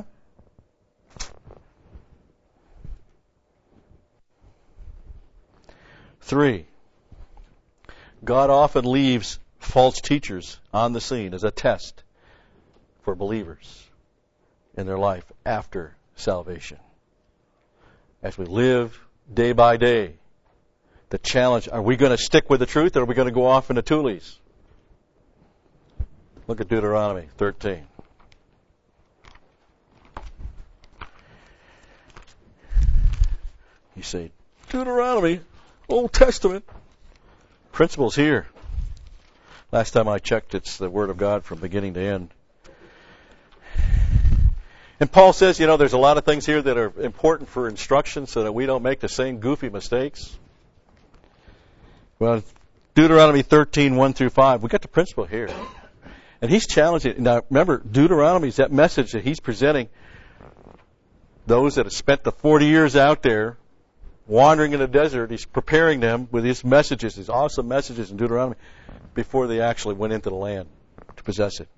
Three, God often leaves false teachers on the scene as a test for believers in their life after salvation. As we live day by day, the challenge, are we going to stick with the truth or are we going to go off into Tules? Look at Deuteronomy thirteen. You say, Deuteronomy, Old Testament. Principles here. Last time I checked, it's the Word of God from beginning to end. And Paul says, you know, there's a lot of things here that are important for instruction so that we don't make the same goofy mistakes. Well, Deuteronomy thirteen, one through five, we got the principle here. And he's challenging. Now, remember, Deuteronomy is that message that he's presenting those that have spent the forty years out there wandering in the desert. He's preparing them with his messages, his awesome messages in Deuteronomy, before they actually went into the land to possess it.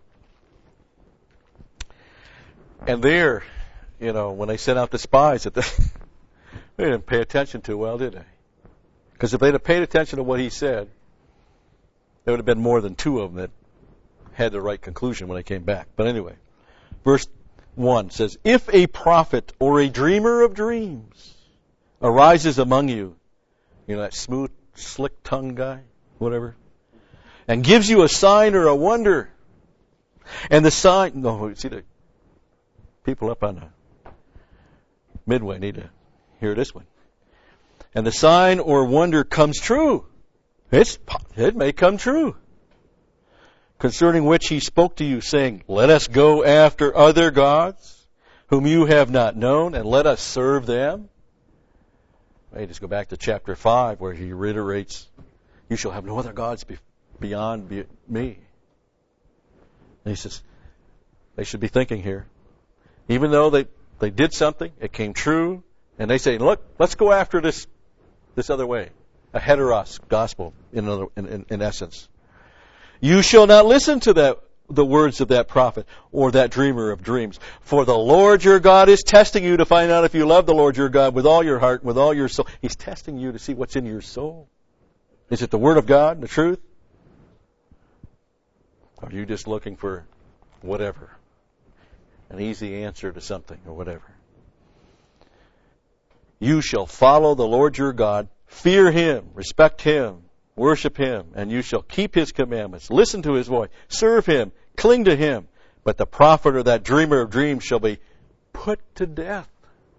And there, you know, when they sent out the spies, that they, they didn't pay attention to well, did they? Because if they'd have paid attention to what he said, there would have been more than two of them that had the right conclusion when they came back. But anyway, verse one says, if a prophet or a dreamer of dreams arises among you, you know, that smooth, slick-tongued guy, whatever, and gives you a sign or a wonder, and the sign, no, see, the people up on the Midway need to hear this one. And the sign or wonder comes true. It's, it may come true. Concerning which he spoke to you, saying, let us go after other gods, whom you have not known, and let us serve them. Hey, just go back to chapter five, where he reiterates, you shall have no other gods be, beyond be, me. And he says, they should be thinking here. Even though they, they did something, it came true, and they say, look, let's go after this this other way. A heteros gospel, in, other, in, in, in essence. You shall not listen to that, the words of that prophet or that dreamer of dreams. For the Lord your God is testing you to find out if you love the Lord your God with all your heart, with all your soul. He's testing you to see what's in your soul. Is it the Word of God, the truth? Or are you just looking for whatever? An easy answer to something or whatever. You shall follow the Lord your God, fear Him, respect Him, worship Him, and you shall keep His commandments. Listen to His voice. Serve Him. Cling to Him. But the prophet or that dreamer of dreams shall be put to death,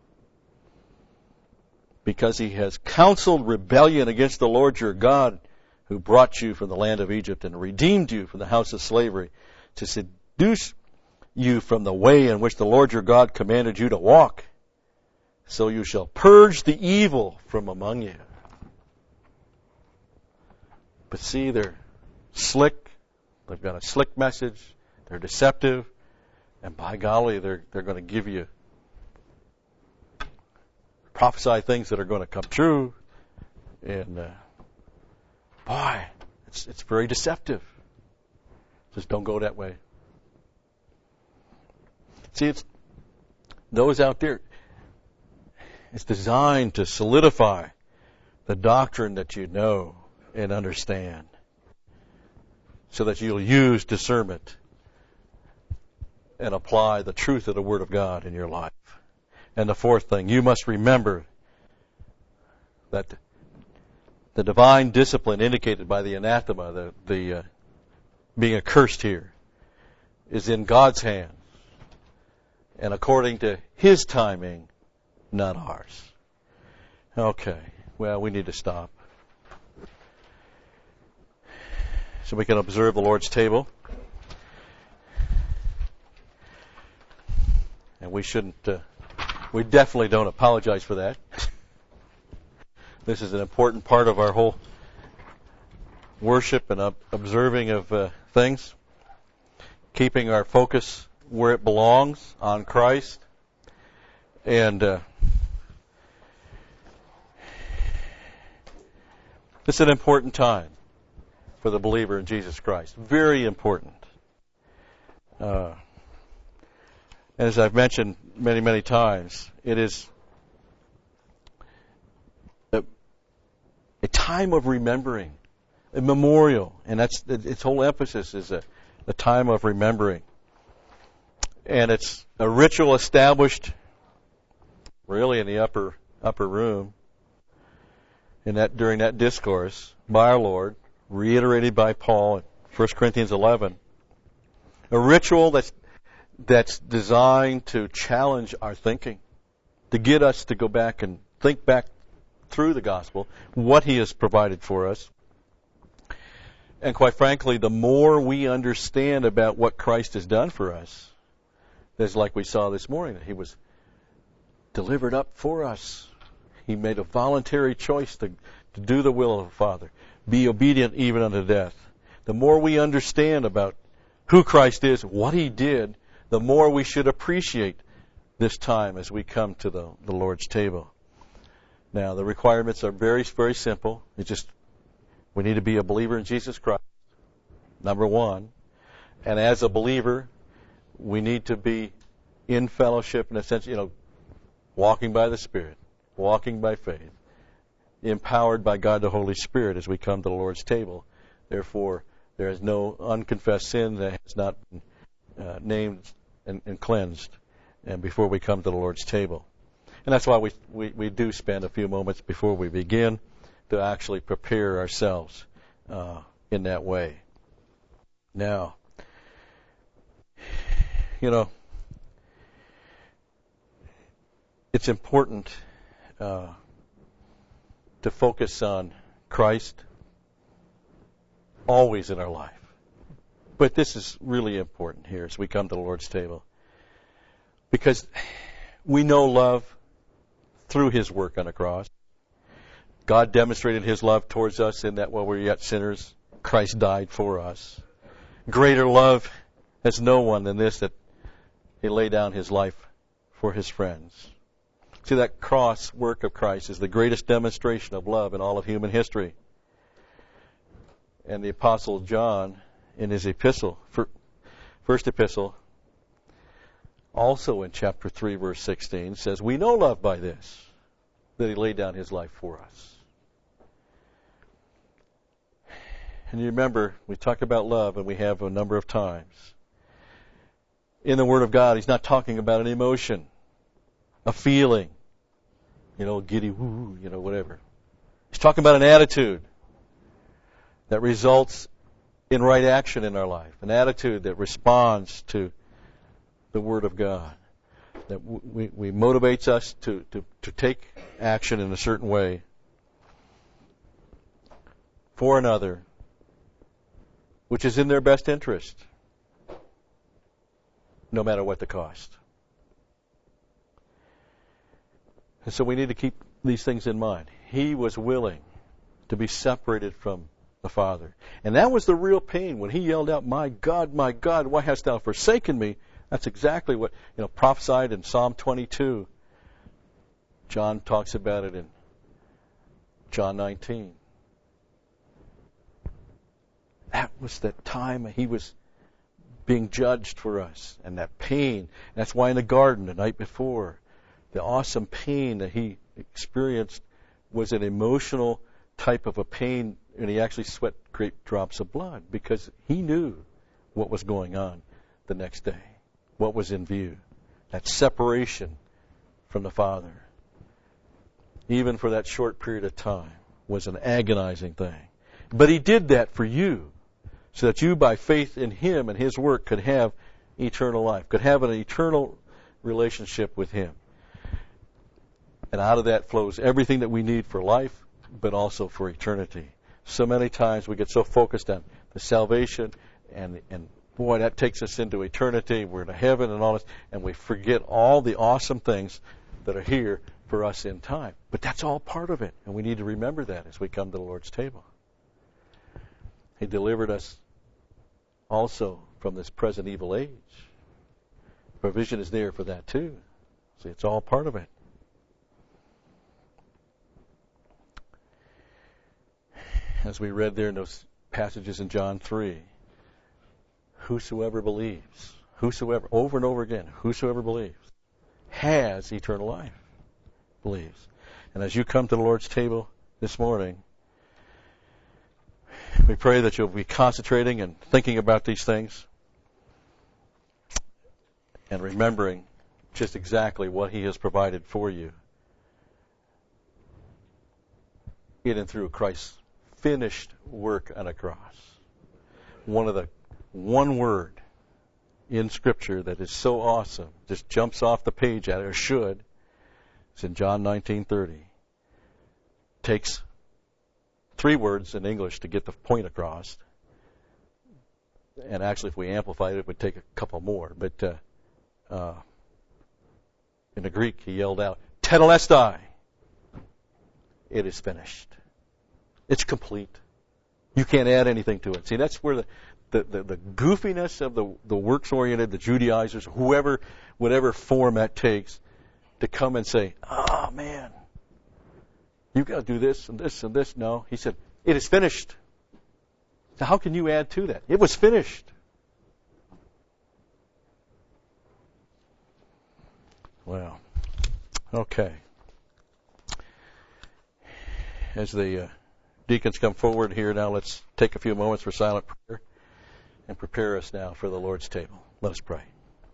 because he has counseled rebellion against the Lord your God, who brought you from the land of Egypt and redeemed you from the house of slavery, to seduce you from the way in which the Lord your God commanded you to walk. So you shall purge the evil from among you. But see, they're slick. They've got a slick message. They're deceptive. And by golly, they're, they're going to give you, prophesy things that are going to come true. And, uh, boy, it's it's it's very deceptive. Just don't go that way. See, it's those out there. It's designed to solidify the doctrine that you know and understand, so that you'll use discernment and apply the truth of the Word of God in your life. And the fourth thing, you must remember that the divine discipline indicated by the anathema, the, the uh, being accursed here, is in God's hands and according to His timing, not ours. Okay, well, we need to stop. So we can observe the Lord's table. And we shouldn't, uh, we definitely don't apologize for that. This is an important part of our whole worship and observing of uh, things. Keeping our focus where it belongs, on Christ. And uh, it's an important time for the believer in Jesus Christ. Very important. Uh, and as I've mentioned many, many times, it is a, a time of remembering, a memorial, and that's its whole emphasis is a, a time of remembering. And it's a ritual established really in the upper upper room in that during that discourse by our Lord, reiterated by Paul in First Corinthians eleven. A ritual that's that's designed to challenge our thinking, to get us to go back and think back through the gospel, what He has provided for us. And quite frankly, the more we understand about what Christ has done for us, it's like we saw this morning, that He was delivered up for us. He made a voluntary choice to, to do the will of the Father, be obedient even unto death. The more we understand about who Christ is, what He did, the more we should appreciate this time as we come to the, the Lord's table. Now, the requirements are very, very simple. It's just, we need to be a believer in Jesus Christ, number one. And as a believer, we need to be in fellowship, in a sense, you know, walking by the Spirit, walking by faith, empowered by God the Holy Spirit as we come to the Lord's table. Therefore, there is no unconfessed sin that has not been uh, named and, and cleansed and before we come to the Lord's table. And that's why we, we, we do spend a few moments before we begin to actually prepare ourselves uh, in that way. Now, you know, it's important uh, to focus on Christ always in our life. But this is really important here as we come to the Lord's table. Because we know love through His work on the cross. God demonstrated His love towards us in that while we were yet sinners, Christ died for us. Greater love has no one than this, that He laid down His life for His friends. See, that cross work of Christ is the greatest demonstration of love in all of human history. And the Apostle John, in his epistle, first epistle, also in chapter three, verse sixteen, says, we know love by this, that He laid down His life for us. And you remember, we talk about love, and we have a number of times. In the Word of God, He's not talking about an emotion, a feeling, you know, giddy, woo, you know, whatever. He's talking about an attitude that results in right action in our life, an attitude that responds to the Word of God, that we, we motivates us to, to, to take action in a certain way for another, which is in their best interest, no matter what the cost. And so we need to keep these things in mind. He was willing to be separated from the Father. And that was the real pain when He yelled out, my God, my God, why hast thou forsaken me? That's exactly what, you know, prophesied in Psalm twenty-two. John talks about it in John nineteen. That was the time he was being judged for us. And that pain, that's why in the garden the night before, the awesome pain that he experienced was an emotional type of a pain, and he actually sweat great drops of blood because he knew what was going on the next day, what was in view. That separation from the Father, even for that short period of time, was an agonizing thing. But he did that for you, so that you, by faith in him and his work, could have eternal life, could have an eternal relationship with him. And out of that flows everything that we need for life, but also for eternity. So many times we get so focused on the salvation, and and boy, that takes us into eternity. We're to heaven and all this, and we forget all the awesome things that are here for us in time. But that's all part of it, and we need to remember that as we come to the Lord's table. He delivered us also from this present evil age. Provision is there for that too. See, it's all part of it. As we read there in those passages in John three, whosoever believes, whosoever, over and over again, whosoever believes, has eternal life, believes. And as you come to the Lord's table this morning, we pray that you'll be concentrating and thinking about these things and remembering just exactly what he has provided for you in and through Christ's finished work on a cross. One of the one word in Scripture that is so awesome, just jumps off the page at it, or should. It's in John nineteen thirty. Takes three words in English to get the point across. And actually, if we amplified it, it would take a couple more. But uh, uh, in the Greek, he yelled out, "Tetelestai." It is finished. It's complete. You can't add anything to it. See, that's where the the, the, the goofiness of the, the works-oriented, the Judaizers, whoever, whatever form that takes, to come and say, "Oh, man, you've got to do this and this and this." No, he said, it is finished. So how can you add to that? It was finished. Well, okay. As the uh, deacons come forward here now, let's take a few moments for silent prayer and prepare us now for the Lord's table. Let us pray.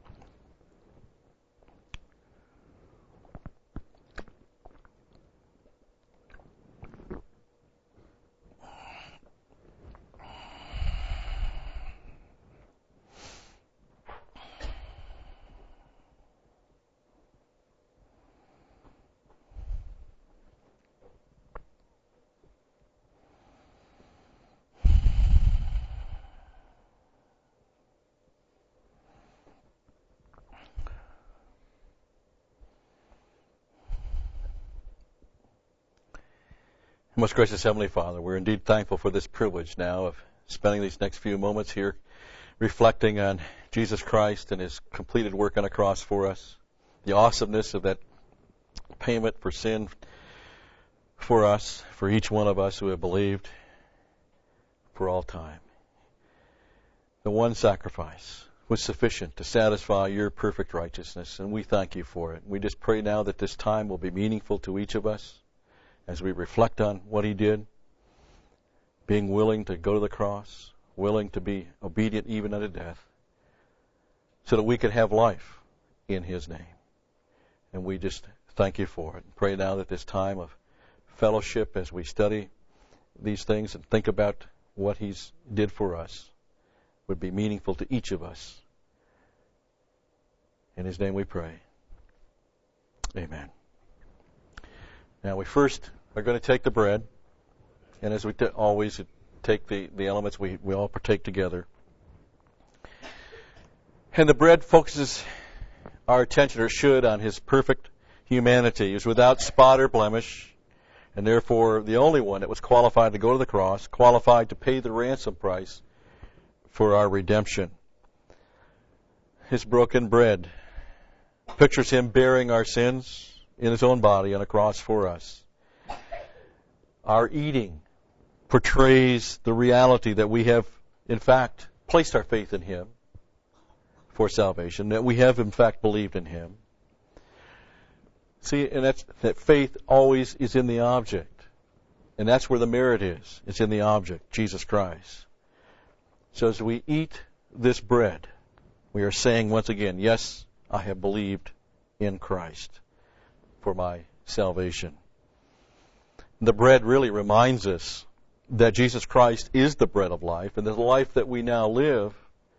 Most gracious Heavenly Father, we're indeed thankful for this privilege now of spending these next few moments here reflecting on Jesus Christ and his completed work on a cross for us, the awesomeness of that payment for sin for us, for each one of us who have believed for all time. The one sacrifice was sufficient to satisfy your perfect righteousness, and we thank you for it. We just pray now that this time will be meaningful to each of us as we reflect on what he did, being willing to go to the cross, willing to be obedient even unto death, so that we could have life in his name. And we just thank you for it. Pray now that this time of fellowship, as we study these things and think about what he's did for us, would be meaningful to each of us. In his name we pray. Amen. Now we first are going to take the bread, and as we t- always take the, the elements, we, we all partake together. And the bread focuses our attention, or should, on his perfect humanity. He was without spot or blemish, and therefore the only one that was qualified to go to the cross, qualified to pay the ransom price for our redemption. His broken bread pictures him bearing our sins in his own body on a cross for us. Our eating portrays the reality that we have in fact, placed our faith in Him for salvation, that we have, in fact, believed in Him. See, and that's, that faith always is in the object. And that's where the merit is. It's in the object, Jesus Christ. So as we eat this bread, we are saying once again, yes, I have believed in Christ for my salvation. The bread really reminds us that Jesus Christ is the bread of life, and the life that we now live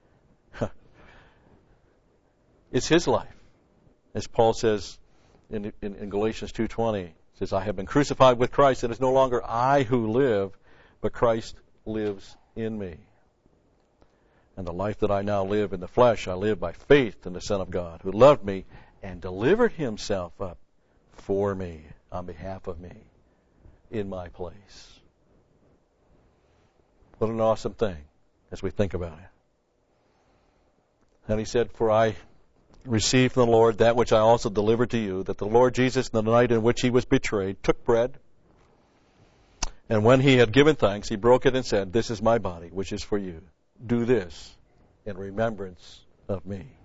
is His life. As Paul says in, in, in Galatians two twenty, says, I have been crucified with Christ, and it's no longer I who live, but Christ lives in me. And the life that I now live in the flesh, I live by faith in the Son of God, who loved me and delivered Himself up for me, on behalf of me, in my place. What an awesome thing as we think about it. And he said, for I received from the Lord that which I also delivered to you, that the Lord Jesus, in the night in which He was betrayed, took bread, and when He had given thanks, He broke it and said, this is my body, which is for you. Do this in remembrance of me.